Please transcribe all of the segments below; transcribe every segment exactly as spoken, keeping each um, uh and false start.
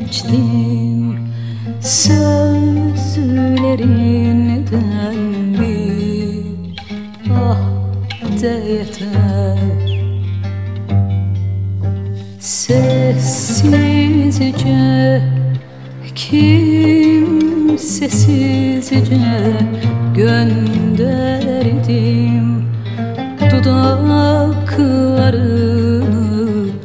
geçtim sözlerinden bir ah de yeter. Sessizce, kimsesizce gönderdim dudaklarını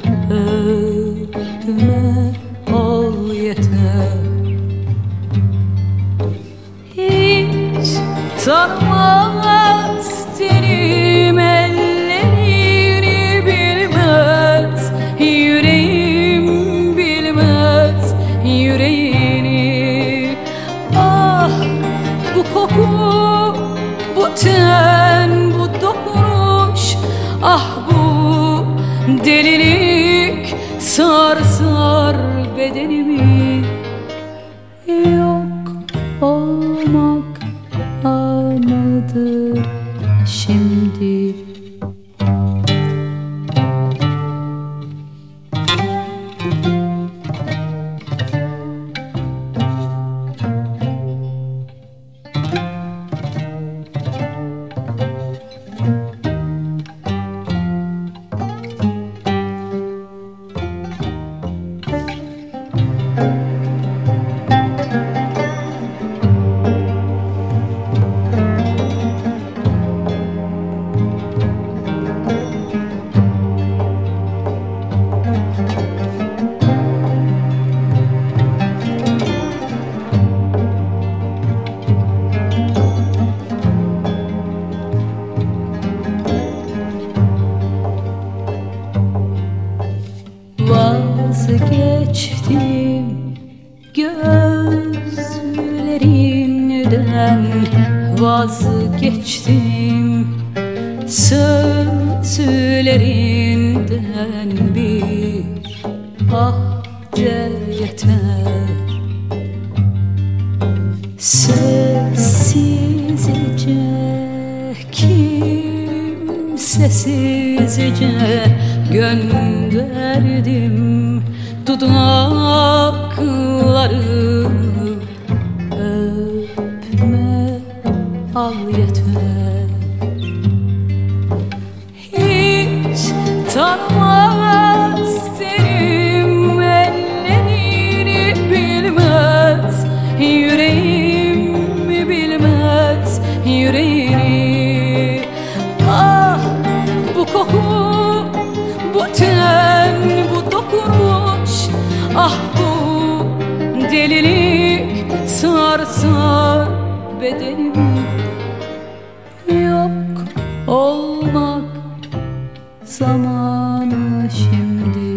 öpme ol yeter. Hiç tanımaz tenim ellerini bilmez, yüreğim bilmez yüreğini. Ah bu koku, bu ten, bu dokunuş, ah bu delilik sar sar bedenimi. Yok olmak anıdır şimdi. Vazgeçtim gözlerinden, vazgeçtim sözlerinden bir ah de yeter. Sessizce, kimsesizce gönderdim dudaklarını öpme al yeter. Hiç tanımaz tenim ellerini bilmez, yüreğim bilmez yüreğini. Ah bu koku, bu ten, bu dokunuş, ah bu delilik sar sar bedenimi. Yok olmak zamanı şimdi.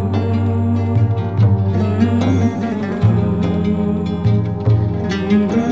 Mm-hmm.